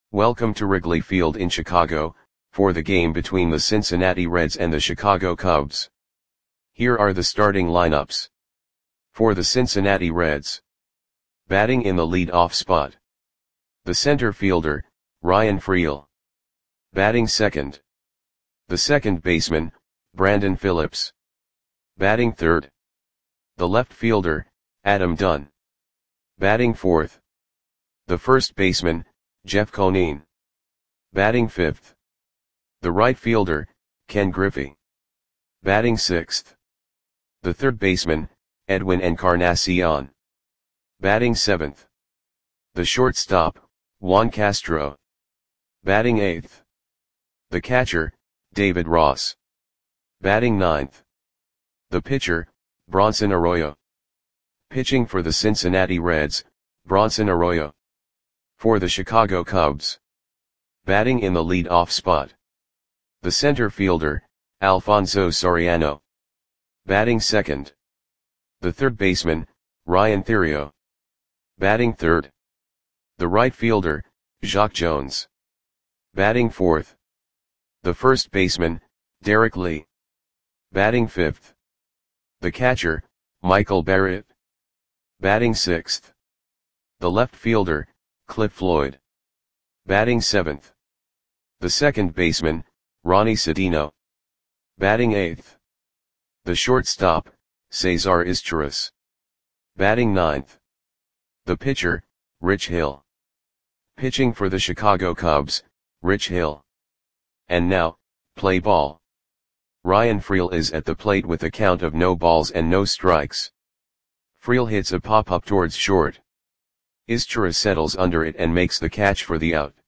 Welcome to Wrigley Field in Chicago, for the game between the Cincinnati Reds and the Chicago Cubs. Here are the starting lineups. For the Cincinnati Reds. Batting in the lead-off spot. The center fielder, Ryan Freel. Batting second. The second baseman, Brandon Phillips. Batting third. The left fielder, Adam Dunn. Batting fourth. The first baseman, Jeff Conine. Batting fifth. The right fielder, Ken Griffey. Batting sixth. The third baseman, Edwin Encarnacion. Batting seventh. The shortstop, Juan Castro. Batting eighth. The catcher, David Ross. Batting ninth. The pitcher, Bronson Arroyo. Pitching for the Cincinnati Reds, Bronson Arroyo. For the Chicago Cubs. Batting in the lead-off spot. The center fielder, Alfonso Soriano. Batting second. The third baseman, Ryan Theriot. Batting third. The right fielder, Jacque Jones. Batting fourth. The first baseman, Derek Lee. Batting fifth. The catcher, Michael Barrett. Batting sixth. The left fielder, Cliff Floyd. Batting seventh. The second baseman, Ronnie Sedino. Batting eighth. The shortstop, Cesar Izturis. Batting ninth. The pitcher, Rich Hill. Pitching for the Chicago Cubs, Rich Hill. And now, play ball. Ryan Freel is at the plate with a count of no balls and no strikes. Freel hits a pop-up towards short. Izturis settles under it and makes the catch for the out.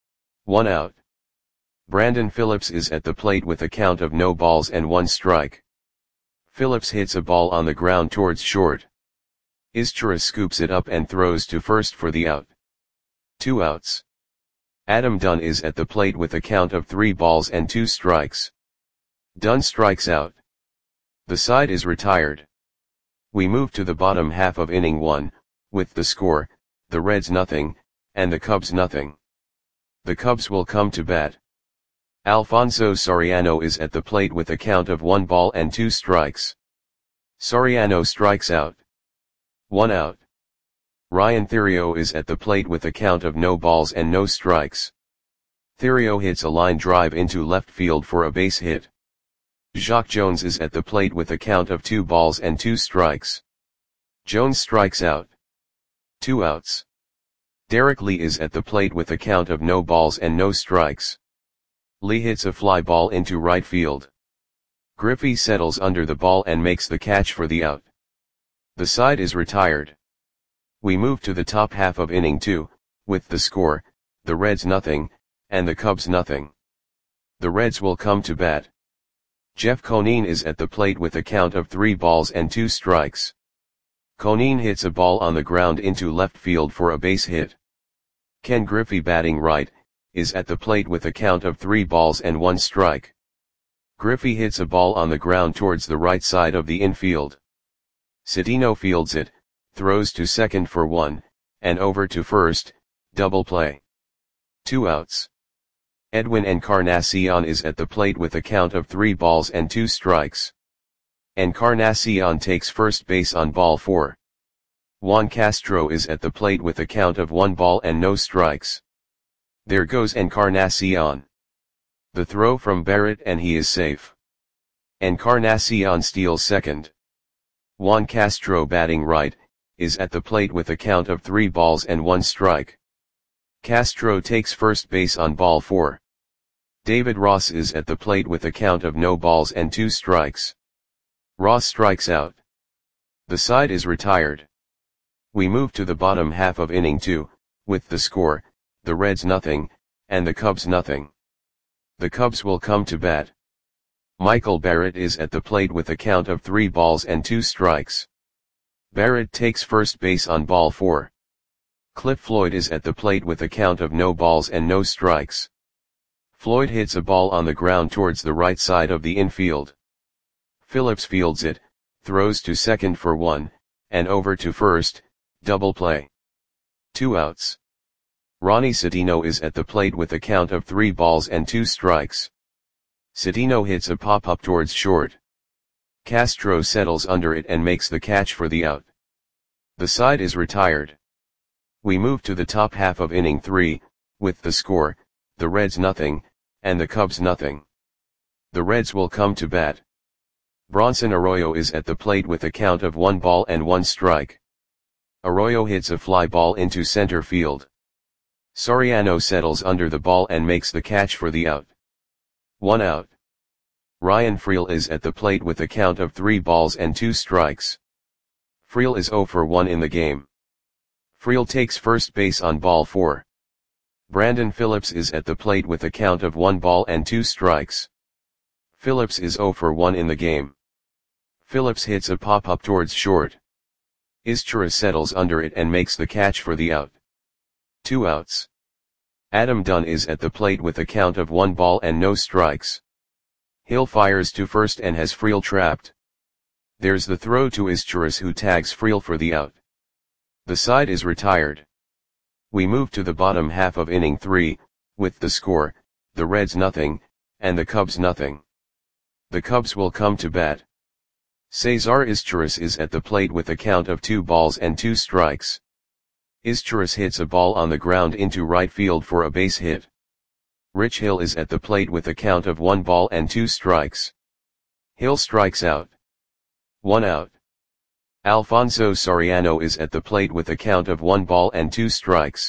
1 out. Brandon Phillips is at the plate with a count of no balls and 1 strike. Phillips hits a ball on the ground towards short. Izturis scoops it up and throws to first for the out. 2 outs. Adam Dunn is at the plate with a count of 3 balls and 2 strikes. Dunn strikes out. The side is retired. We move to the bottom half of inning 1, with the score, the Reds nothing, and the Cubs nothing. The Cubs will come to bat. Alfonso Soriano is at the plate with a count of 1 ball and 2 strikes. Soriano strikes out. 1 out. Ryan Theriot is at the plate with a count of no balls and no strikes. Theriot hits a line drive into left field for a base hit. Jacque Jones is at the plate with a count of 2 balls and 2 strikes. Jones strikes out. 2 outs. Derek Lee is at the plate with a count of no balls and no strikes. Lee hits a fly ball into right field. Griffey settles under the ball and makes the catch for the out. The side is retired. We move to the top half of inning 2, with the score, the Reds nothing, and the Cubs nothing. The Reds will come to bat. Jeff Conine is at the plate with a count of 3 balls and 2 strikes. Conine hits a ball on the ground into left field for a base hit. Ken Griffey, batting right, is at the plate with a count of 3 balls and 1 strike. Griffey hits a ball on the ground towards the right side of the infield. Sedino fields it, throws to second for 1, and over to first, double play. 2 outs. Edwin Encarnacion is at the plate with a count of 3 balls and 2 strikes. Encarnacion takes first base on ball 4. Juan Castro is at the plate with a count of 1 ball and no strikes. There goes Encarnacion. The throw from Barrett and he is safe. Encarnacion steals second. Juan Castro, batting right, is at the plate with a count of 3 balls and 1 strike. Castro takes first base on ball 4. David Ross is at the plate with a count of no balls and 2 strikes. Ross strikes out. The side is retired. We move to the bottom half of inning 2, with the score, the Reds nothing, and the Cubs nothing. The Cubs will come to bat. Michael Barrett is at the plate with a count of 3 balls and 2 strikes. Barrett takes first base on ball 4. Cliff Floyd is at the plate with a count of no balls and no strikes. Floyd hits a ball on the ground towards the right side of the infield. Phillips fields it, throws to second for 1, and over to first, double play. 2 outs. Ronnie Citino is at the plate with a count of 3 balls and 2 strikes. Citino hits a pop-up towards short. Castro settles under it and makes the catch for the out. The side is retired. We move to the top half of inning 3, with the score, the Reds nothing, and the Cubs nothing. The Reds will come to bat. Bronson Arroyo is at the plate with a count of 1 ball and 1 strike. Arroyo hits a fly ball into center field. Soriano settles under the ball and makes the catch for the out. 1 out. Ryan Freel is at the plate with a count of 3 balls and 2 strikes. Freel is 0 for 1 in the game. Freel takes first base on ball 4. Brandon Phillips is at the plate with a count of 1 ball and 2 strikes. Phillips is 0 for 1 in the game. Phillips hits a pop-up towards short. Izchara settles under it and makes the catch for the out. 2 outs. Adam Dunn is at the plate with a count of 1 ball and no strikes. Hill fires to first and has Freel trapped. There's the throw to Izchara who tags Freel for the out. The side is retired. We move to the bottom half of inning 3, with the score, the Reds nothing, and the Cubs nothing. The Cubs will come to bat. Cesar Izchara is at the plate with a count of 2 balls and 2 strikes. Izchara hits a ball on the ground into right field for a base hit. Rich Hill is at the plate with a count of 1 ball and 2 strikes. Hill strikes out. 1 out. Alfonso Soriano is at the plate with a count of 1 ball and 2 strikes.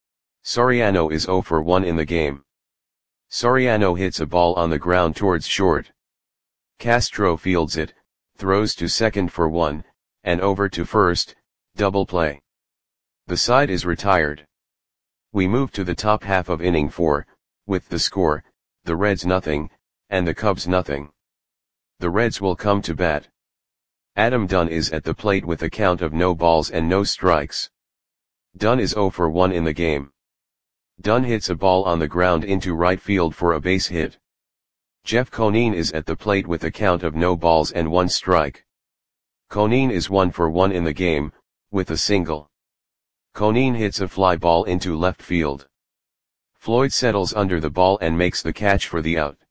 Soriano is 0 for 1 in the game. Soriano hits a ball on the ground towards short. Castro fields it, throws to second for 1, and over to first, double play. The side is retired. We move to the top half of inning 4, with the score, the Reds nothing, and the Cubs nothing. The Reds will come to bat. Adam Dunn is at the plate with a count of no balls and no strikes. Dunn is 0 for 1 in the game. Dunn hits a ball on the ground into right field for a base hit. Jeff Conine is at the plate with a count of no balls and 1 strike. Conine is 1 for 1 in the game, with a single. Conine hits a fly ball into left field. Floyd settles under the ball and makes the catch for the out.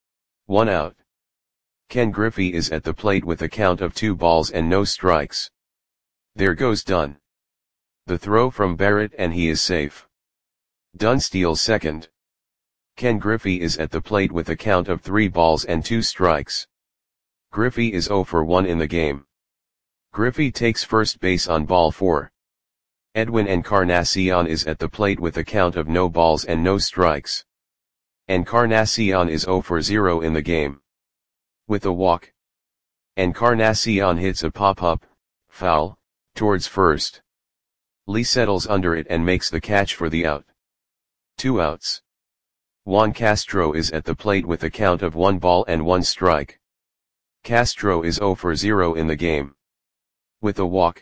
1 out. Ken Griffey is at the plate with a count of 2 balls and no strikes. There goes Dunn. The throw from Barrett and he is safe. Dunn steals second. Ken Griffey is at the plate with a count of 3 balls and 2 strikes. Griffey is 0 for 1 in the game. Griffey takes first base on ball 4. Edwin Encarnacion is at the plate with a count of no balls and no strikes. Encarnacion is 0 for 0 in the game. With a walk, Encarnacion hits a pop-up, foul, towards first. Lee settles under it and makes the catch for the out. 2 outs. Juan Castro is at the plate with a count of 1 ball and 1 strike. Castro is 0 for 0 in the game. With a walk,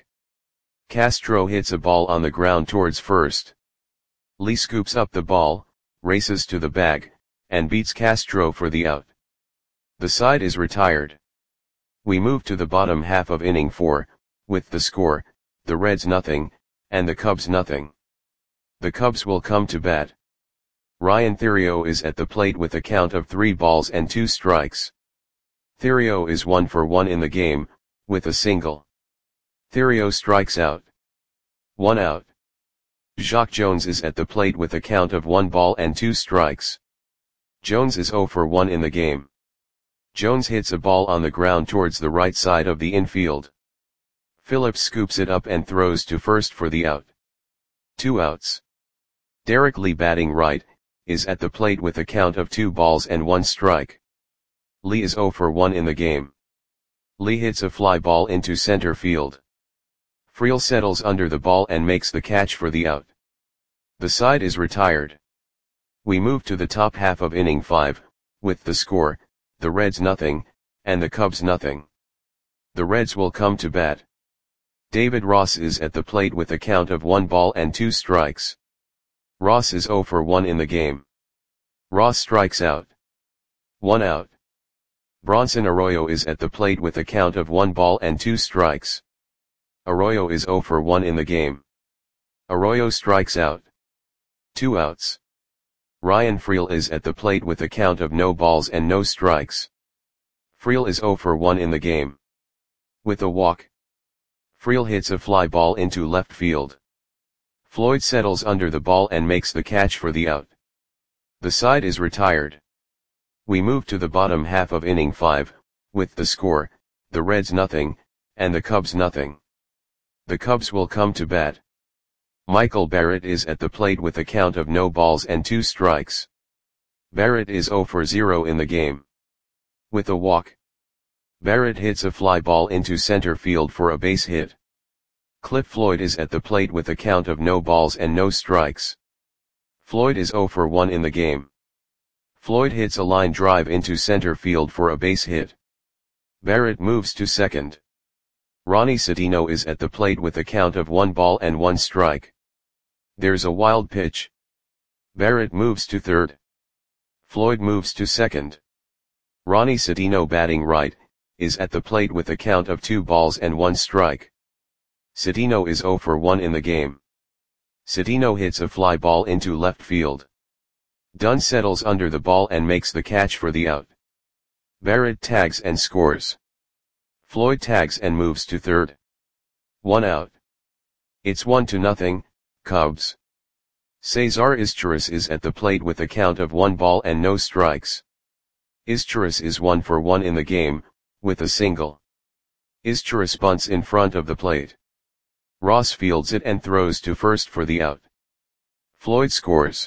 Castro hits a ball on the ground towards first. Lee scoops up the ball, races to the bag, and beats Castro for the out. The side is retired. We move to the bottom half of inning 4, with the score, the Reds nothing, and the Cubs nothing. The Cubs will come to bat. Ryan Theriot is at the plate with a count of 3 balls and 2 strikes. Theriot is 1 for 1 in the game, with a single. Theriot strikes out. 1 out. Jacque Jones is at the plate with a count of 1 ball and 2 strikes. Jones is 0 for 1 in the game. Jones hits a ball on the ground towards the right side of the infield. Phillips scoops it up and throws to first for the out. 2 outs. Derek Lee, batting right, is at the plate with a count of 2 balls and 1 strike. Lee is 0 for 1 in the game. Lee hits a fly ball into center field. Freel settles under the ball and makes the catch for the out. The side is retired. We move to the top half of inning 5, with the score, the Reds nothing, and the Cubs nothing. The Reds will come to bat. David Ross is at the plate with a count of 1 ball and 2 strikes. Ross is 0 for 1 in the game. Ross strikes out. 1 out. Bronson Arroyo is at the plate with a count of 1 ball and 2 strikes. Arroyo is 0 for 1 in the game. Arroyo strikes out. 2 outs. Ryan Freel is at the plate with a count of no balls and no strikes. Freel is 0 for 1 in the game. With a walk, Freel hits a fly ball into left field. Floyd settles under the ball and makes the catch for the out. The side is retired. We move to the bottom half of inning 5, with the score, the Reds nothing, and the Cubs nothing. The Cubs will come to bat. Michael Barrett is at the plate with a count of no balls and 2 strikes. Barrett is 0 for 0 in the game. With a walk, Barrett hits a fly ball into center field for a base hit. Cliff Floyd is at the plate with a count of no balls and no strikes. Floyd is 0 for 1 in the game. Floyd hits a line drive into center field for a base hit. Barrett moves to second. Ronnie Citino is at the plate with a count of 1 ball and 1 strike. There's a wild pitch. Barrett moves to third. Floyd moves to second. Ronnie Citino, batting right, is at the plate with a count of 2 balls and 1 strike. Citino is 0 for 1 in the game. Citino hits a fly ball into left field. Dunn settles under the ball and makes the catch for the out. Barrett tags and scores. Floyd tags and moves to third. 1 out. It's 1-0, Cubs. Cesar Izturis is at the plate with a count of 1 ball and no strikes. Izturis is 1 for 1 in the game, with a single. Izturis bunts in front of the plate. Ross fields it and throws to first for the out. Floyd scores.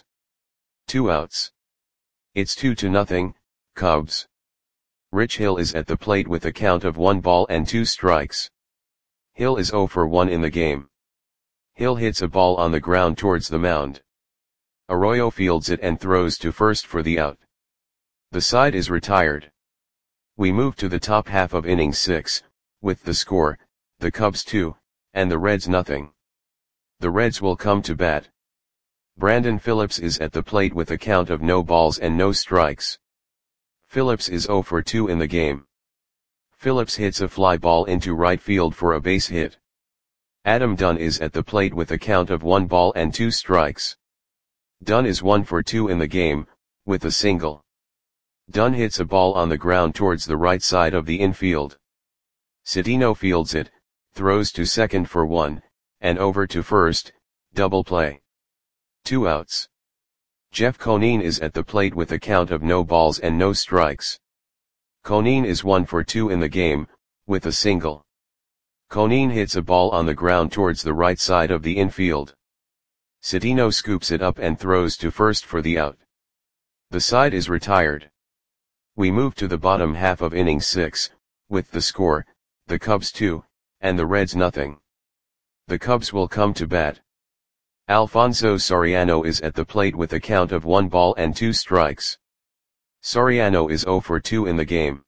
2 outs. It's 2-0, Cubs. Rich Hill is at the plate with a count of 1 ball and 2 strikes. Hill is 0 for 1 in the game. Hill hits a ball on the ground towards the mound. Arroyo fields it and throws to first for the out. The side is retired. We move to the top half of inning 6, with the score, the Cubs 2, and the Reds nothing. The Reds will come to bat. Brandon Phillips is at the plate with a count of no balls and no strikes. Phillips is 0 for 2 in the game. Phillips hits a fly ball into right field for a base hit. Adam Dunn is at the plate with a count of 1 ball and 2 strikes. Dunn is 1 for 2 in the game, with a single. Dunn hits a ball on the ground towards the right side of the infield. Citino fields it, throws to second for 1, and over to first, double play. 2 outs. Jeff Conine is at the plate with a count of no balls and no strikes. Conine is 1 for 2 in the game, with a single. Conine hits a ball on the ground towards the right side of the infield. Citino scoops it up and throws to first for the out. The side is retired. We move to the bottom half of inning 6, with the score, the Cubs 2, and the Reds nothing. The Cubs will come to bat. Alfonso Soriano is at the plate with a count of 1 ball and 2 strikes. Soriano is 0 for 2 in the game.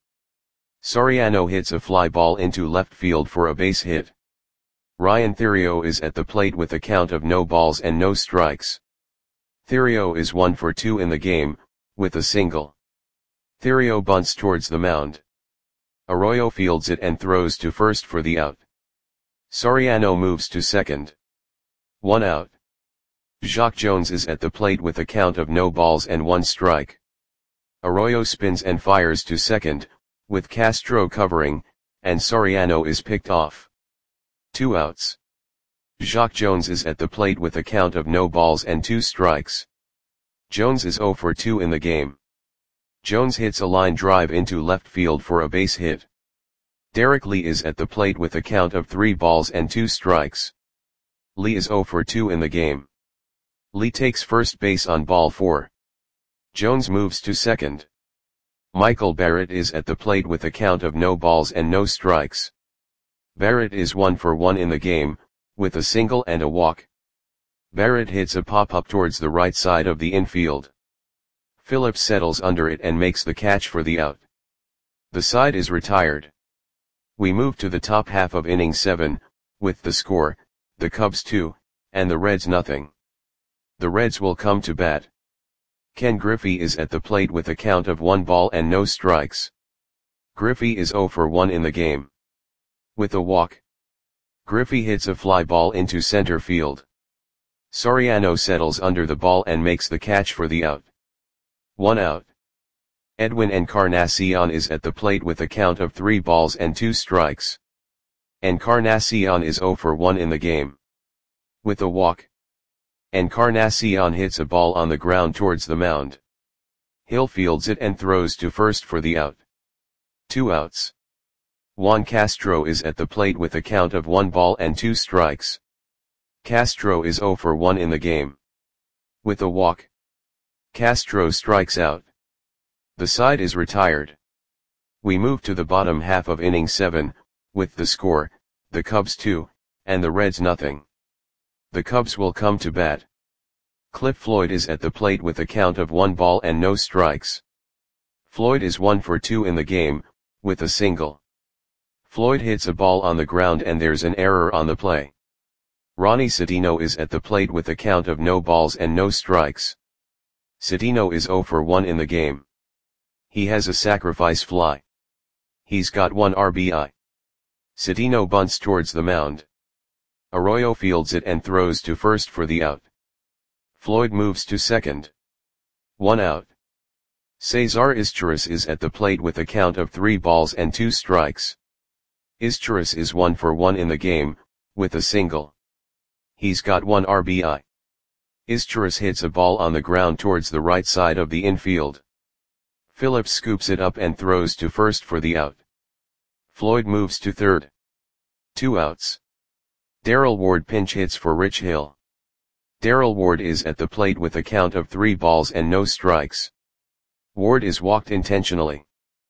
Soriano hits a fly ball into left field for a base hit. Ryan Theriot is at the plate with a count of no balls and no strikes. Theriot is 1 for 2 in the game, with a single. Theriot bunts towards the mound. Arroyo fields it and throws to first for the out. Soriano moves to second. 1 out. Jacque Jones is at the plate with a count of no balls and 1 strike. Arroyo spins and fires to second, with Castro covering, and Soriano is picked off. 2 outs. Jacque Jones is at the plate with a count of no balls and 2 strikes. Jones is 0 for 2 in the game. Jones hits a line drive into left field for a base hit. Derek Lee is at the plate with a count of 3 balls and 2 strikes. Lee is 0 for 2 in the game. Lee takes first base on ball 4. Jones moves to second. Michael Barrett is at the plate with a count of no balls and no strikes. Barrett is 1 for 1 in the game, with a single and a walk. Barrett hits a pop-up towards the right side of the infield. Phillips settles under it and makes the catch for the out. The side is retired. We move to the top half of inning 7, with the score, the Cubs 2, and the Reds nothing. The Reds will come to bat. Ken Griffey is at the plate with a count of 1 ball and no strikes. Griffey is 0 for 1 in the game. With a walk, Griffey hits a fly ball into center field. Soriano settles under the ball and makes the catch for the out. 1 out. Edwin Encarnacion is at the plate with a count of 3 balls and 2 strikes. Encarnacion is 0 for 1 in the game. With a walk, Encarnacion hits a ball on the ground towards the mound. Hill fields it and throws to first for the out. 2 outs. Juan Castro is at the plate with a count of 1 ball and 2 strikes. Castro is 0 for 1 in the game. With a walk, Castro strikes out. The side is retired. We move to the bottom half of inning 7, with the score, the Cubs 2, and the Reds nothing. The Cubs will come to bat. Cliff Floyd is at the plate with a count of 1 ball and no strikes. Floyd is 1 for 2 in the game, with a single. Floyd hits a ball on the ground and there's an error on the play. Ronnie Cedeno is at the plate with a count of no balls and no strikes. Cedeno is 0 for 1 in the game. He has a sacrifice fly. He's got 1 RBI. Cedeno bunts towards the mound. Arroyo fields it and throws to first for the out. Floyd moves to second. 1 out. Cesar Izturis is at the plate with a count of 3 balls and 2 strikes. Izturis is 1 for 1 in the game, with a single. He's got 1 RBI. Izturis hits a ball on the ground towards the right side of the infield. Phillips scoops it up and throws to first for the out. Floyd moves to third. 2 outs. Darrell Ward pinch hits for Rich Hill. Darrell Ward is at the plate with a count of 3 balls and no strikes. Ward is walked intentionally.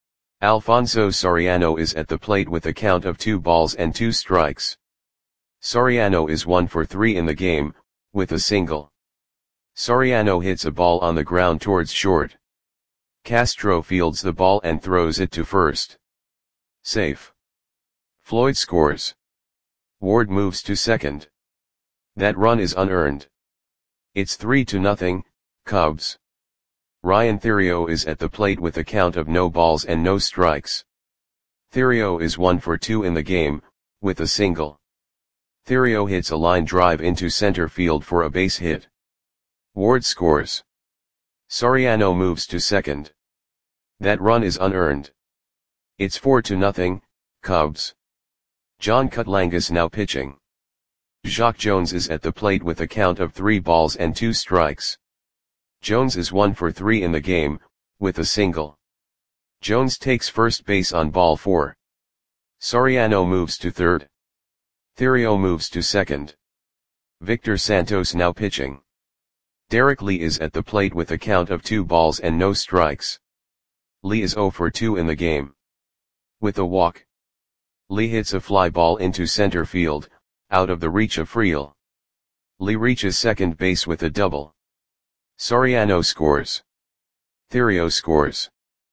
Alfonso Soriano is at the plate with a count of 2 balls and 2 strikes. Soriano is 1 for 3 in the game, with a single. Soriano hits a ball on the ground towards short. Castro fields the ball and throws it to first. Safe. Floyd scores. Ward moves to second. That run is unearned. It's 3-0, Cubs. Ryan Theriot is at the plate with a count of no balls and no strikes. Theriot is 1 for 2 in the game, with a single. Theriot hits a line drive into center field for a base hit. Ward scores. Soriano moves to second. That run is unearned. It's 4-0, Cubs. John Cutlangus now pitching. Jacque Jones is at the plate with a count of 3 balls and 2 strikes. Jones is 1 for 3 in the game, with a single. Jones takes first base on ball 4. Soriano moves to third. Theriot moves to second. Victor Santos now pitching. Derek Lee is at the plate with a count of 2 balls and no strikes. Lee is 0 for 2 in the game. With a walk, Lee hits a fly ball into center field, out of the reach of Friel. Lee reaches second base with a double. Soriano scores. Theriot scores.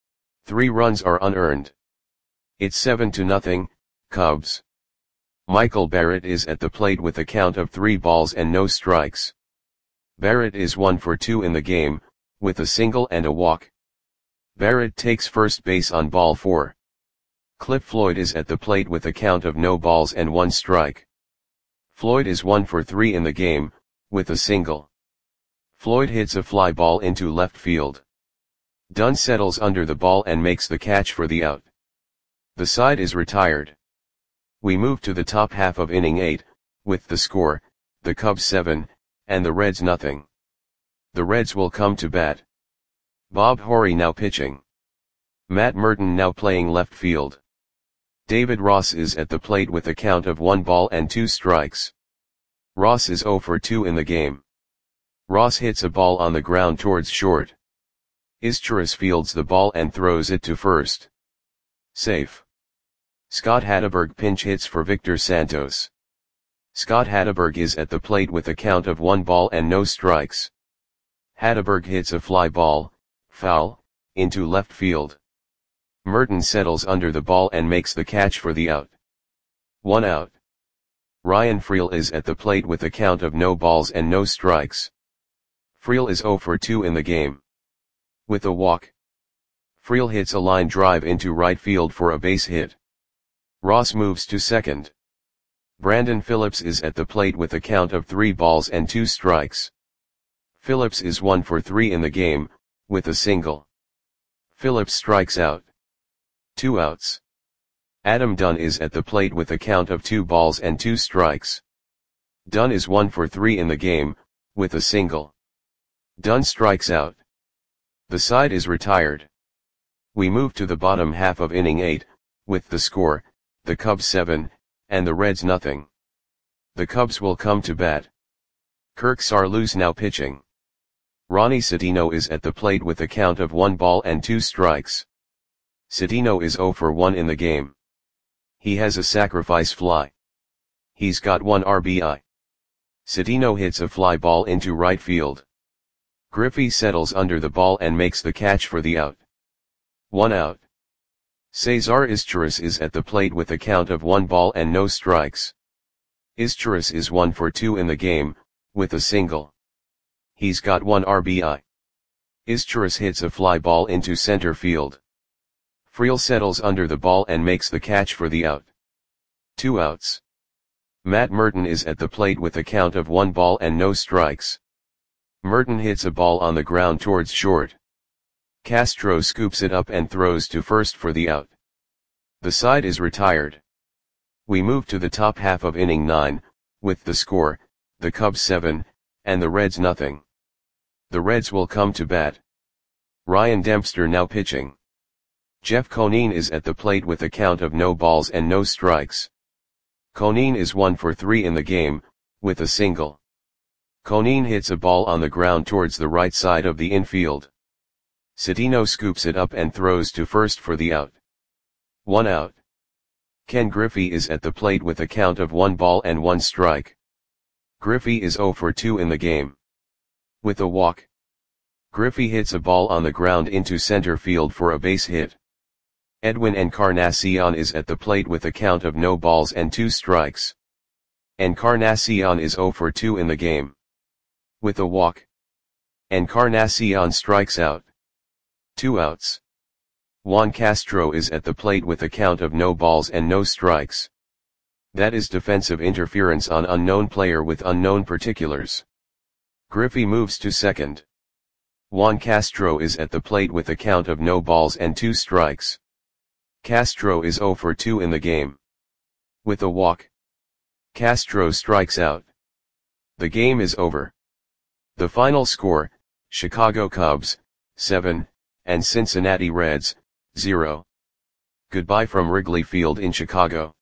3 runs are unearned. It's 7-0, Cubs. Michael Barrett is at the plate with a count of 3 balls and no strikes. Barrett is 1 for 2 in the game, with a single and a walk. Barrett takes first base on ball 4. Cliff Floyd is at the plate with a count of no balls and 1 strike. Floyd is 1 for 3 in the game, with a single. Floyd hits a fly ball into left field. Dunn settles under the ball and makes the catch for the out. The side is retired. We move to the top half of inning 8, with the score, the Cubs 7, and the Reds nothing. The Reds will come to bat. Bob Horry now pitching. Matt Merton now playing left field. David Ross is at the plate with a count of 1 ball and 2 strikes. Ross is 0 for 2 in the game. Ross hits a ball on the ground towards short. Izturis fields the ball and throws it to first. Safe. Scott Hatteberg pinch hits for Victor Santos. Scott Hatteberg is at the plate with a count of 1 ball and no strikes. Hatteberg hits a fly ball, foul, into left field. Merton settles under the ball and makes the catch for the out. 1 out. Ryan Friel is at the plate with a count of no balls and no strikes. Friel is 0 for 2 in the game. With a walk, Friel hits a line drive into right field for a base hit. Ross moves to second. Brandon Phillips is at the plate with a count of 3 balls and 2 strikes. Phillips is 1 for 3 in the game, with a single. Phillips strikes out. 2 outs. Adam Dunn is at the plate with a count of 2 balls and 2 strikes. Dunn is 1 for 3 in the game, with a single. Dunn strikes out. The side is retired. We move to the bottom half of inning 8, with the score, the Cubs 7, and the Reds nothing. The Cubs will come to bat. Kirk Saarloos now pitching. Ronnie Citino is at the plate with a count of 1 ball and 2 strikes. Citino is 0 for 1 in the game. He has a sacrifice fly. He's got 1 RBI. Citino hits a fly ball into right field. Griffey settles under the ball and makes the catch for the out. 1 out. Cesar Izturis is at the plate with a count of 1 ball and no strikes. Izturis is 1 for 2 in the game, with a single. He's got 1 RBI. Izturis hits a fly ball into center field. Friel settles under the ball and makes the catch for the out. 2 outs. Matt Merton is at the plate with a count of 1 ball and no strikes. Merton hits a ball on the ground towards short. Castro scoops it up and throws to first for the out. The side is retired. We move to the top half of inning 9, with the score, the Cubs 7, and the Reds nothing. The Reds will come to bat. Ryan Dempster now pitching. Jeff Conine is at the plate with a count of no balls and no strikes. Conine is 1 for 3 in the game, with a single. Conine hits a ball on the ground towards the right side of the infield. Citino scoops it up and throws to first for the out. 1 out. Ken Griffey is at the plate with a count of 1 ball and 1 strike. Griffey is 0 for 2 in the game. With a walk. Griffey hits a ball on the ground into center field for a base hit. Edwin Encarnacion is at the plate with a count of no balls and 2 strikes. Encarnacion is 0 for 2 in the game. With a walk. Encarnacion strikes out. 2 outs. Juan Castro is at the plate with a count of no balls and no strikes. That is defensive interference on unknown player with unknown particulars. Griffey moves to second. Juan Castro is at the plate with a count of no balls and 2 strikes. Castro is 0 for 2 in the game. With a walk. Castro strikes out. The game is over. The final score, Chicago Cubs, 7, and Cincinnati Reds, 0. Goodbye from Wrigley Field in Chicago.